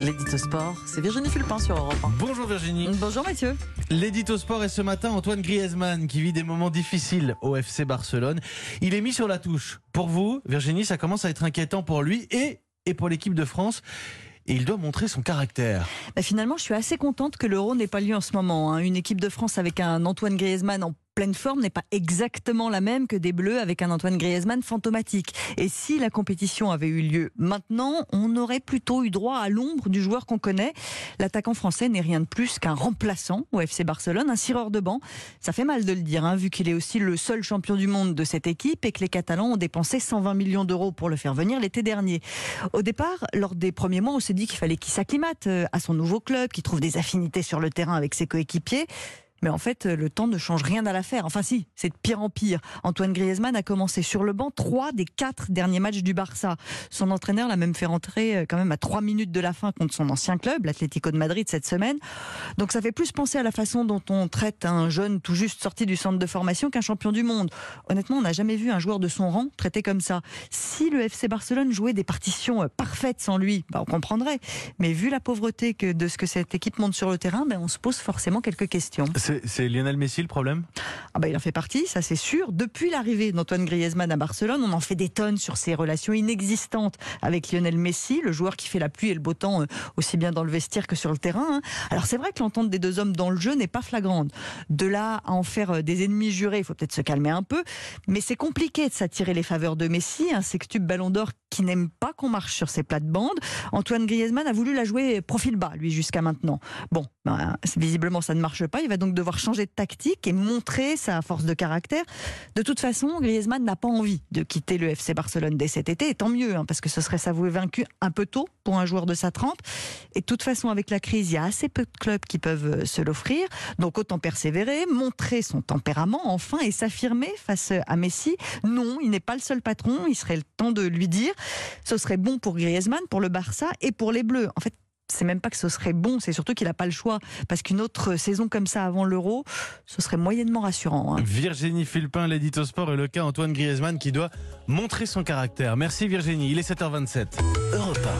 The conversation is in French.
L'édito sport, c'est Virginie Fulpin sur Europe 1. Bonjour Virginie. Bonjour Mathieu. L'édito sport est ce matin Antoine Griezmann qui vit des moments difficiles au FC Barcelone. Il est mis sur la touche. Pour vous, Virginie, ça commence à être inquiétant pour lui et pour l'équipe de France. Et il doit montrer son caractère. Finalement, je suis assez contente que l'Euro n'ait pas lieu en ce moment. Une équipe de France avec un Antoine Griezmann en pleine forme n'est pas exactement la même que des Bleus avec un Antoine Griezmann fantomatique. Et si la compétition avait eu lieu maintenant, on aurait plutôt eu droit à l'ombre du joueur qu'on connaît. L'attaquant français n'est rien de plus qu'un remplaçant au FC Barcelone, un cireur de banc. Ça fait mal de le dire, vu qu'il est aussi le seul champion du monde de cette équipe et que les Catalans ont dépensé 120 millions d'euros pour le faire venir l'été dernier. Au départ, lors des premiers mois, on s'est dit qu'il fallait qu'il s'acclimate à son nouveau club, qu'il trouve des affinités sur le terrain avec ses coéquipiers. Mais en fait, le temps ne change rien à l'affaire. Enfin si, c'est de pire en pire. Antoine Griezmann a commencé sur le banc 3 des 4 derniers matchs du Barça. Son entraîneur l'a même fait rentrer quand même à 3 minutes de la fin contre son ancien club, l'Atlético de Madrid, cette semaine. Donc ça fait plus penser à la façon dont on traite un jeune tout juste sorti du centre de formation qu'un champion du monde. Honnêtement, on n'a jamais vu un joueur de son rang traité comme ça. Si le FC Barcelone jouait des partitions parfaites sans lui, on comprendrait. Mais vu la pauvreté de ce que cette équipe monte sur le terrain, on se pose forcément quelques questions. C'est Lionel Messi le problème ? Il en fait partie, ça c'est sûr. Depuis l'arrivée d'Antoine Griezmann à Barcelone, on en fait des tonnes sur ses relations inexistantes avec Lionel Messi, le joueur qui fait la pluie et le beau temps aussi bien dans le vestiaire que sur le terrain. Alors c'est vrai que l'entente des deux hommes dans le jeu n'est pas flagrante. De là à en faire des ennemis jurés, il faut peut-être se calmer un peu. Mais c'est compliqué de s'attirer les faveurs de Messi, un sextuple Ballon d'Or qui n'aime pas qu'on marche sur ses plates-bandes. Antoine Griezmann a voulu la jouer profil bas, lui, jusqu'à maintenant. Visiblement ça ne marche pas. Il va donc devoir changer de tactique et montrer sa force de caractère. De toute façon, Griezmann n'a pas envie de quitter le FC Barcelone dès cet été, et tant mieux, parce que ce serait s'avouer vaincu un peu tôt pour un joueur de sa trempe. Et de toute façon, avec la crise, il y a assez peu de clubs qui peuvent se l'offrir. Donc autant persévérer, montrer son tempérament enfin et s'affirmer face à Messi. Non, il n'est pas le seul patron, il serait le temps de lui dire. Ce serait bon pour Griezmann, pour le Barça et pour les Bleus. En fait, c'est même pas que ce serait bon, c'est surtout qu'il n'a pas le choix. Parce qu'une autre saison comme ça avant l'Euro, ce serait moyennement rassurant. Virginie Fulpin, l'édito sport, et le cas Antoine Griezmann qui doit montrer son caractère. Merci Virginie, il est 7h27. Europe 1.